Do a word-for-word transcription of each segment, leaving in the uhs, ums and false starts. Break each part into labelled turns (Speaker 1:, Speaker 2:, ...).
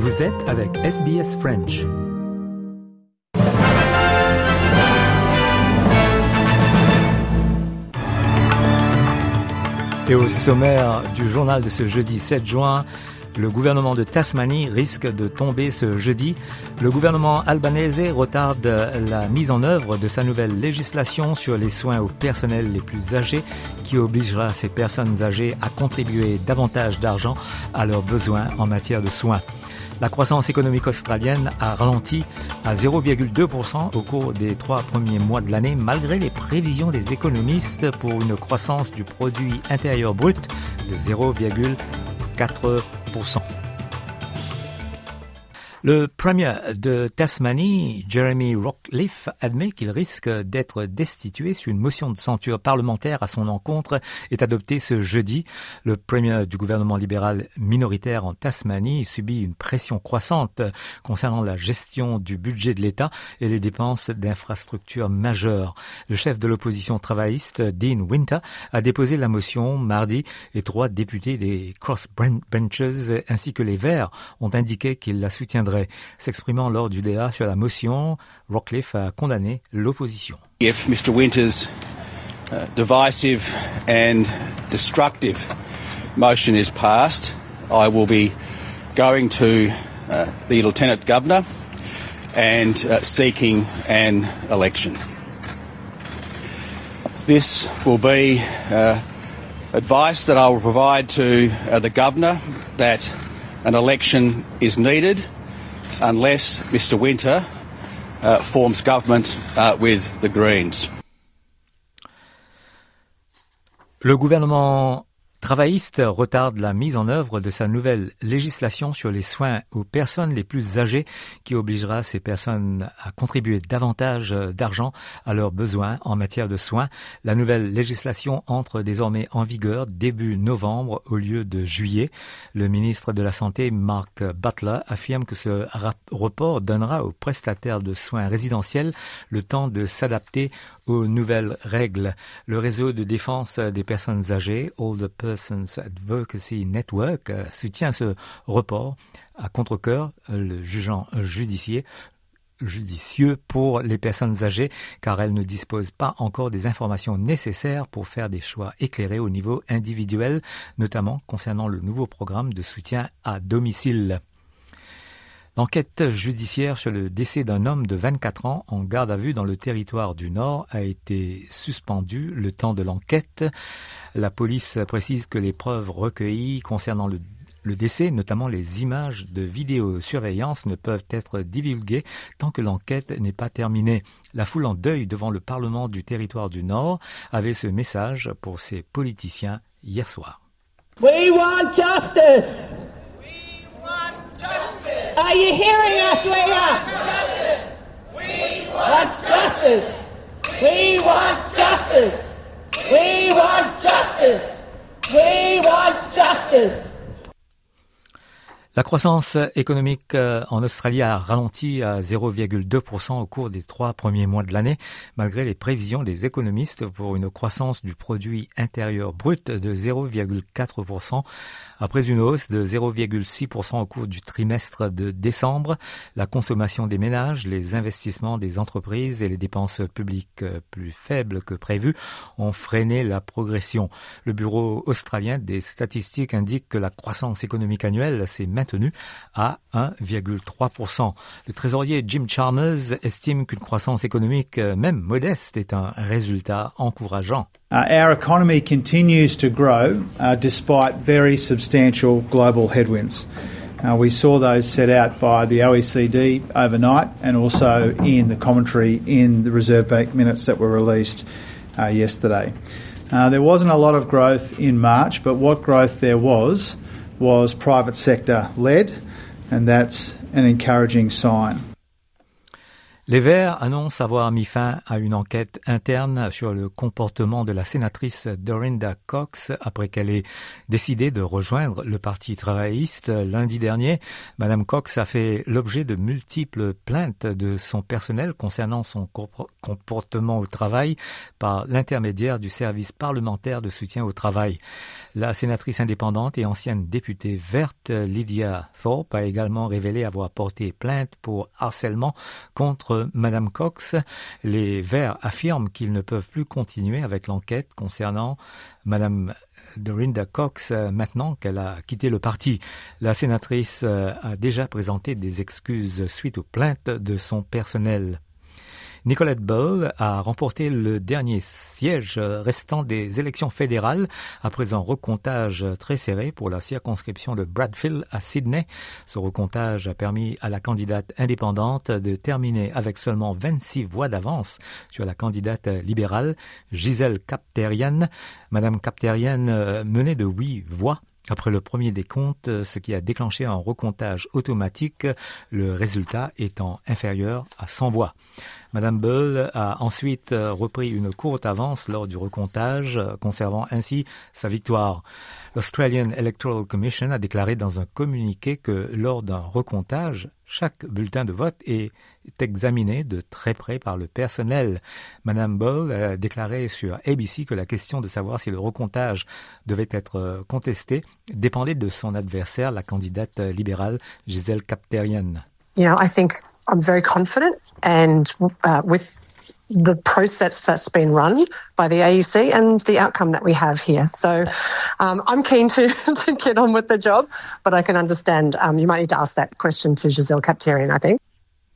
Speaker 1: Vous êtes avec S B S French. Et au sommaire du journal de ce jeudi sept juin, le gouvernement de Tasmanie risque de tomber ce jeudi. Le gouvernement albanais retarde la mise en œuvre de sa nouvelle législation sur les soins aux personnels les plus âgés qui obligera ces personnes âgées à contribuer davantage d'argent à leurs besoins en matière de soins. La croissance économique australienne a ralenti à zéro virgule deux pour cent au cours des trois premiers mois de l'année, malgré les prévisions des économistes pour une croissance du produit intérieur brut de zéro virgule quatre pour cent. Le premier de Tasmanie, Jeremy Rockliff, admet qu'il risque d'être destitué si une motion de censure parlementaire à son encontre est adoptée ce jeudi. Le premier du gouvernement libéral minoritaire en Tasmanie subit une pression croissante concernant la gestion du budget de l'État et les dépenses d'infrastructures majeures. Le chef de l'opposition travailliste, Dean Winter, a déposé la motion mardi et trois députés des Crossbenchers ainsi que les Verts ont indiqué qu'ils la soutiendraient. S'exprimant lors du débat sur la motion, Rockliff a condamné l'opposition.
Speaker 2: If Mister Winter's uh, divisive and destructive motion is passed, I will be going to uh, the Lieutenant Governor and uh, seeking an election. This will be uh, advice that I will provide to uh, the Governor that an election is needed unless Mister Winter uh, forms government uh, with the Greens.
Speaker 1: Le gouvernement travailliste retarde la mise en œuvre de sa nouvelle législation sur les soins aux personnes les plus âgées qui obligera ces personnes à contribuer davantage d'argent à leurs besoins en matière de soins. La nouvelle législation entre désormais en vigueur début novembre au lieu de juillet. Le ministre de la Santé, Mark Butler, affirme que ce report donnera aux prestataires de soins résidentiels le temps de s'adapter aux nouvelles règles. Le réseau de défense des personnes âgées, Older Persons Advocacy Network, soutient ce report à contre-cœur, le jugeant judiciaire judicieux pour les personnes âgées car elles ne disposent pas encore des informations nécessaires pour faire des choix éclairés au niveau individuel, notamment concernant le nouveau programme de soutien à domicile. L'enquête judiciaire sur le décès d'un homme de vingt-quatre ans en garde à vue dans le territoire du Nord a été suspendue le temps de l'enquête. La police précise que les preuves recueillies concernant le, le décès, notamment les images de vidéosurveillance, ne peuvent être divulguées tant que l'enquête n'est pas terminée. La foule en deuil devant le Parlement du territoire du Nord avait ce message pour ses politiciens hier soir.
Speaker 3: We want justice!
Speaker 4: We want justice!
Speaker 3: Are you hearing us, Leah?
Speaker 4: Justice! We
Speaker 3: Want
Speaker 4: want
Speaker 3: justice! We want justice! We want justice! We want justice!
Speaker 1: La croissance économique en Australie a ralenti à zéro virgule deux pour cent au cours des trois premiers mois de l'année, malgré les prévisions des économistes pour une croissance du produit intérieur brut de zéro virgule quatre pour cent. Après une hausse de zéro virgule six pour cent au cours du trimestre de décembre, la consommation des ménages, les investissements des entreprises et les dépenses publiques plus faibles que prévues ont freiné la progression. Le Bureau australien des statistiques indique que la croissance économique annuelle s'est maintenue à un virgule trois pour cent. Le trésorier Jim Chalmers estime qu'une croissance économique, même modeste, est un résultat encourageant.
Speaker 5: Uh, our economy continues to grow uh, despite very substantial global headwinds. Uh, we saw those set out by the O E C D overnight and also in the commentary in the Reserve Bank minutes that were released uh, yesterday. Uh, there wasn't a lot of growth in March, but what growth there was was private sector led, and that's an encouraging sign.
Speaker 1: Les Verts annoncent avoir mis fin à une enquête interne sur le comportement de la sénatrice Dorinda Cox après qu'elle ait décidé de rejoindre le Parti travailliste lundi dernier. Madame Cox a fait l'objet de multiples plaintes de son personnel concernant son comportement au travail par l'intermédiaire du service parlementaire de soutien au travail. La sénatrice indépendante et ancienne députée verte Lydia Thorpe a également révélé avoir porté plainte pour harcèlement contre Madame Cox. Les Verts affirment qu'ils ne peuvent plus continuer avec l'enquête concernant Madame Dorinda Cox maintenant qu'elle a quitté le parti. La sénatrice a déjà présenté des excuses suite aux plaintes de son personnel. Nicolette Bull a remporté le dernier siège restant des élections fédérales après un recomptage très serré pour la circonscription de Bradfield à Sydney. Ce recomptage a permis à la candidate indépendante de terminer avec seulement vingt-six voix d'avance sur la candidate libérale Gisèle Kapterian. Madame Kapterian menait de huit voix après le premier décompte, ce qui a déclenché un recomptage automatique, le résultat étant inférieur à cent voix. Madame Bull a ensuite repris une courte avance lors du recomptage, conservant ainsi sa victoire. L'Australian Electoral Commission a déclaré dans un communiqué que lors d'un recomptage, chaque bulletin de vote est examiné de très près par le personnel. Madame Bull a déclaré sur A B C que la question de savoir si le recomptage devait être contesté dépendait de son adversaire, la candidate libérale Gisèle Kapterian.
Speaker 6: You know, I think I'm very confident and uh, with the process that's been run by the A E C and the outcome that we have here. So um, I'm keen to, to get on with the job, but I can understand um, you might need to ask that question to Gisèle Kapterian, I think.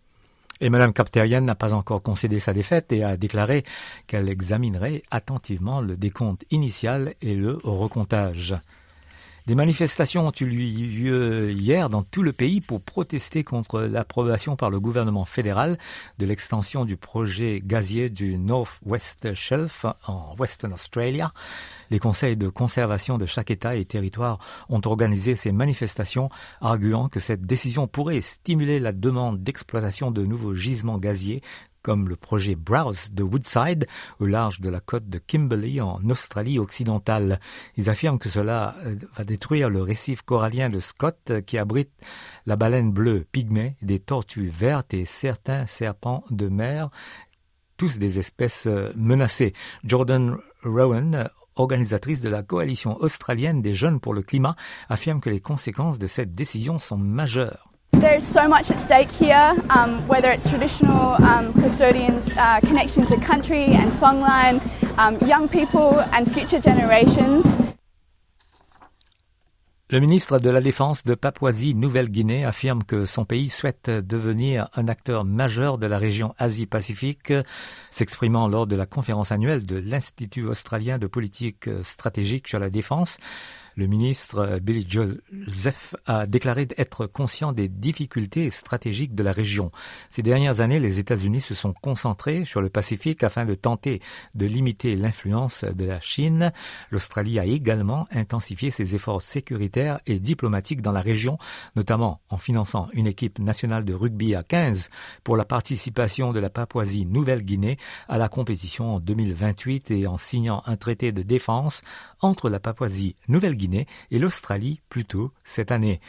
Speaker 1: Et Mme Kapterian n'a pas encore concédé sa défaite et a déclaré qu'elle examinerait attentivement le décompte initial et le recomptage. Des manifestations ont eu lieu hier dans tout le pays pour protester contre l'approbation par le gouvernement fédéral de l'extension du projet gazier du North West Shelf en Western Australia. Les conseils de conservation de chaque État et territoire ont organisé ces manifestations, arguant que cette décision pourrait stimuler la demande d'exploitation de nouveaux gisements gaziers comme le projet Browse de Woodside au large de la côte de Kimberley en Australie occidentale. Ils affirment que cela va détruire le récif corallien de Scott qui abrite la baleine bleue pygmée, des tortues vertes et certains serpents de mer, tous des espèces menacées. Jordan Rowan, organisatrice de la coalition australienne des jeunes pour le climat, affirme que les conséquences de cette décision sont majeures.
Speaker 7: There's so much at stake here, um, whether it's traditional um, custodians' uh, connection to country and songline, um, young people and future generations.
Speaker 1: Le ministre de la Défense de Papouasie-Nouvelle-Guinée affirme que son pays souhaite devenir un acteur majeur de la région Asie-Pacifique, s'exprimant lors de la conférence annuelle de l'Institut australien de politique stratégique sur la défense. Le ministre Billy Joseph a déclaré être conscient des difficultés stratégiques de la région. Ces dernières années, les États-Unis se sont concentrés sur le Pacifique afin de tenter de limiter l'influence de la Chine. L'Australie a également intensifié ses efforts sécuritaires et diplomatiques dans la région, notamment en finançant une équipe nationale de rugby à quinze pour la participation de la Papouasie-Nouvelle-Guinée à la compétition en deux mille vingt-huit et en signant un traité de défense entre la Papouasie-Nouvelle-Guinée et l'Australie plus tôt cette année.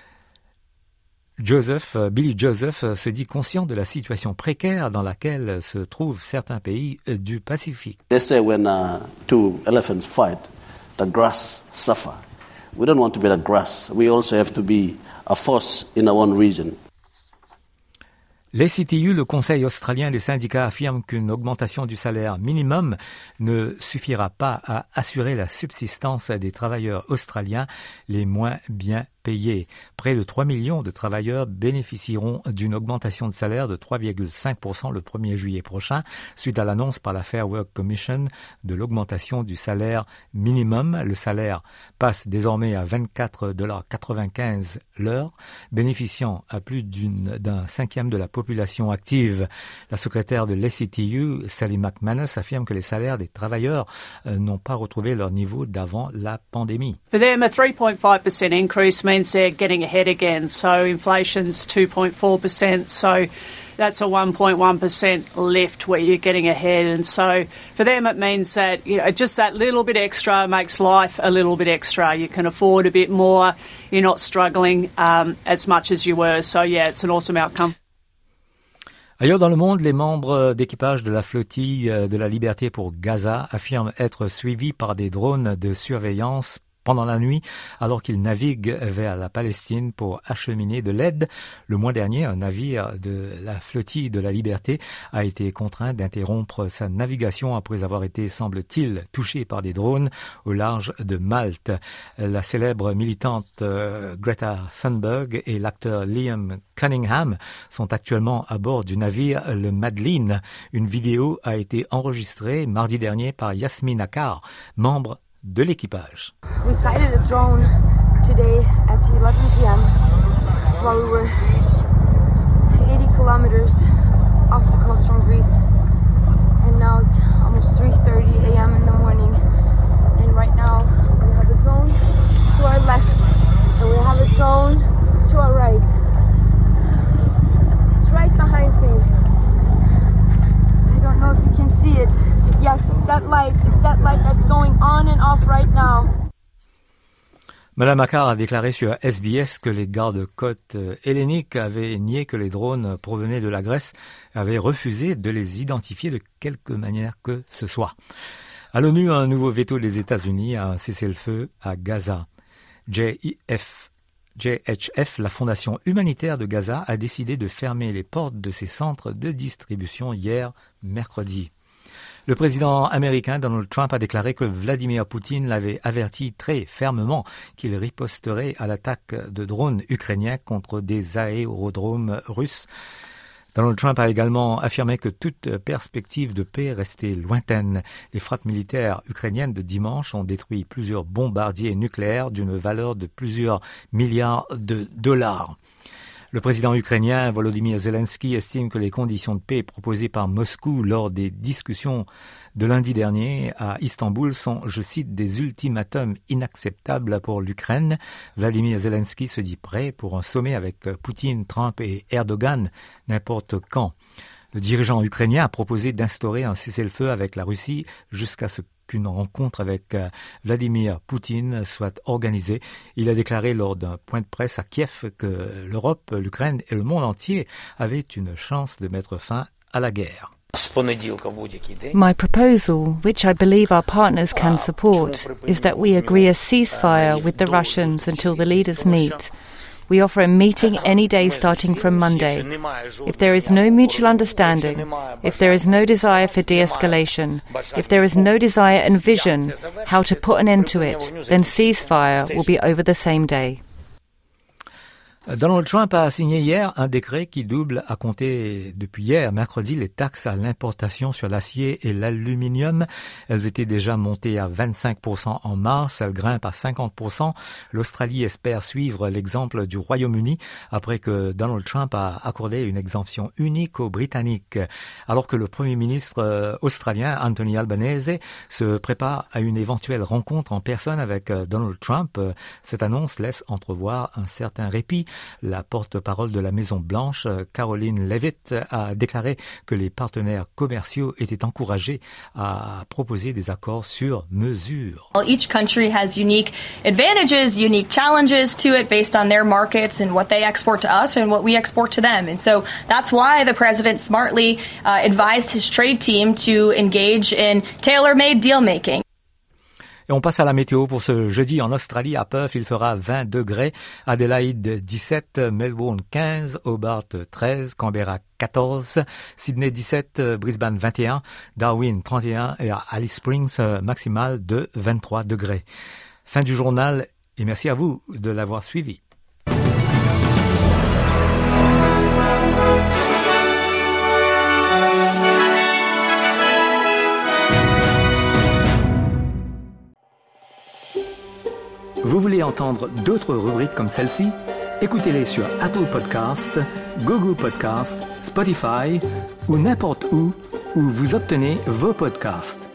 Speaker 1: Joseph, Billy Joseph se dit conscient de la situation précaire dans laquelle se trouvent certains pays du Pacifique.
Speaker 8: They say when uh, two elephants fight, the grass suffer. We don't want to be the grass. We also have to be a force in our own region.
Speaker 1: L'A C T U, le Conseil australien des syndicats, affirme qu'une augmentation du salaire minimum ne suffira pas à assurer la subsistance des travailleurs australiens les moins bien payés. Près de trois millions de travailleurs bénéficieront d'une augmentation de salaire de trois virgule cinq pour cent le premier juillet prochain, suite à l'annonce par la Fair Work Commission de l'augmentation du salaire minimum. Le salaire passe désormais à vingt-quatre dollars quatre-vingt-quinze l'heure, bénéficiant à plus d'une, d'un cinquième de la population active. La secrétaire de l'A C T U, Sally McManus, affirme que les salaires des travailleurs euh, n'ont pas retrouvé leur niveau d'avant la pandémie.
Speaker 9: For them, a three point five percent increase means they're getting ahead again. So inflation's two point four percent. So that's a one point one percent lift where you're getting ahead. And so for them, it means that, you know, just that little bit extra makes life a little bit extra. You can afford a bit more. You're not struggling um, as much as you were. So, yeah, it's an awesome outcome.
Speaker 1: Ailleurs dans le monde, les membres d'équipage de la flottille de la Liberté pour Gaza affirment être suivis par des drones de surveillance pendant la nuit, alors qu'ils naviguent vers la Palestine pour acheminer de l'aide. Le mois dernier, un navire de la flottille de la Liberté a été contraint d'interrompre sa navigation après avoir été, semble-t-il, touché par des drones au large de Malte. La célèbre militante euh, Greta Thunberg et l'acteur Liam Cunningham sont actuellement à bord du navire le Madeleine. Une vidéo a été enregistrée mardi dernier par Yasmin Akkar, membre de l'équipage.
Speaker 10: We sighted a drone today at eleven p.m. while we were eighty kilometers off the coast from Greece, and now it's almost three thirty a.m. in the morning, and right now we have a drone to our left and we have a drone to our right. It's right behind me. I don't know if you can see it. Yes, it's that light. It's that light that's going on and off right now.
Speaker 1: Madame Akkar a déclaré sur S B S que les gardes-côtes helléniques avaient nié que les drones provenaient de la Grèce et avaient refusé de les identifier de quelque manière que ce soit. À l'ONU, un nouveau veto des États-Unis a un cessez-le-feu à Gaza. J H F, la fondation humanitaire de Gaza, a décidé de fermer les portes de ses centres de distribution hier, mercredi. Le président américain Donald Trump a déclaré que Vladimir Poutine l'avait averti très fermement qu'il riposterait à l'attaque de drones ukrainiens contre des aérodromes russes. Donald Trump a également affirmé que toute perspective de paix restait lointaine. Les frappes militaires ukrainiennes de dimanche ont détruit plusieurs bombardiers nucléaires d'une valeur de plusieurs milliards de dollars. Le président ukrainien Volodymyr Zelensky estime que les conditions de paix proposées par Moscou lors des discussions de lundi dernier à Istanbul sont, je cite, des ultimatums inacceptables pour l'Ukraine. Vladimir Zelensky se dit prêt pour un sommet avec Poutine, Trump et Erdogan n'importe quand. Le dirigeant ukrainien a proposé d'instaurer un cessez-le-feu avec la Russie jusqu'à ce qu'une rencontre avec Vladimir Poutine soit organisée. Il a déclaré lors d'un point de presse à Kiev que l'Europe, l'Ukraine et le monde entier avaient une chance de mettre fin à la guerre.
Speaker 11: My proposal, which I believe our partners can support, is that we agree a ceasefire with the Russians until the leaders meet. We offer a meeting any day starting from Monday. If there is no mutual understanding, if there is no desire for de-escalation, if there is no desire and vision how to put an end to it, then ceasefire will be over the same day.
Speaker 1: Donald Trump a signé hier un décret qui double à compter depuis hier, mercredi, les taxes à l'importation sur l'acier et l'aluminium. Elles étaient déjà montées à vingt-cinq pour cent en mars, elles grimpent à cinquante pour cent. L'Australie espère suivre l'exemple du Royaume-Uni après que Donald Trump a accordé une exemption unique aux Britanniques. Alors que le Premier ministre australien Anthony Albanese se prépare à une éventuelle rencontre en personne avec Donald Trump, cette annonce laisse entrevoir un certain répit. La porte-parole de la Maison-Blanche, Caroline Leavitt, a déclaré que les partenaires commerciaux étaient encouragés à proposer des accords sur mesure.
Speaker 12: Each country has unique advantages, unique challenges to it based on their markets and what they export to us and what we export to them. And so that's why the president smartly uh, advised his trade team to engage in tailor-made deal-making.
Speaker 1: Et on passe à la météo pour ce jeudi en Australie. À Perth, il fera vingt degrés, Adélaïde dix-sept, Melbourne quinze, Hobart treize, Canberra quatorze, Sydney dix-sept, Brisbane vingt et un, Darwin trente et un et à Alice Springs maximale de vingt-trois degrés. Fin du journal et merci à vous de l'avoir suivi. Vous voulez entendre d'autres rubriques comme celle-ci? Écoutez-les sur Apple Podcasts, Google Podcasts, Spotify ou n'importe où où vous obtenez vos podcasts.